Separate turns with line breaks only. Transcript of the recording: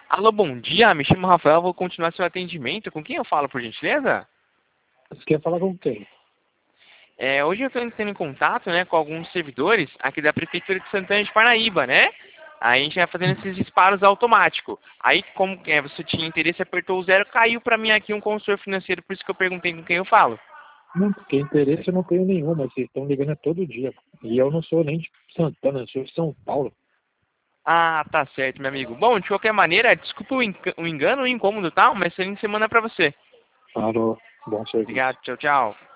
Alô, bom dia, me chamo Rafael, vou continuar seu atendimento. Com quem eu falo, por gentileza?
Você quer falar com quem?
Hoje eu estou entrando em contato, né, com alguns servidores aqui da Prefeitura de Santana de Parnaíba, né? Aí a gente vai fazendo esses disparos automáticos. Aí, como você tinha interesse, apertou o zero, caiu para mim aqui um consultor financeiro, por isso que eu perguntei com quem eu falo.
Não, porque interesse eu não tenho nenhum, mas vocês estão ligando todo dia. E eu não sou nem de Santana, eu sou de São Paulo.
Ah, tá certo, meu amigo. Bom, de qualquer maneira, desculpa o engano, o incômodo, tá? Uma excelente semana para você.
Alô, bom serviço.
Obrigado, tchau, tchau.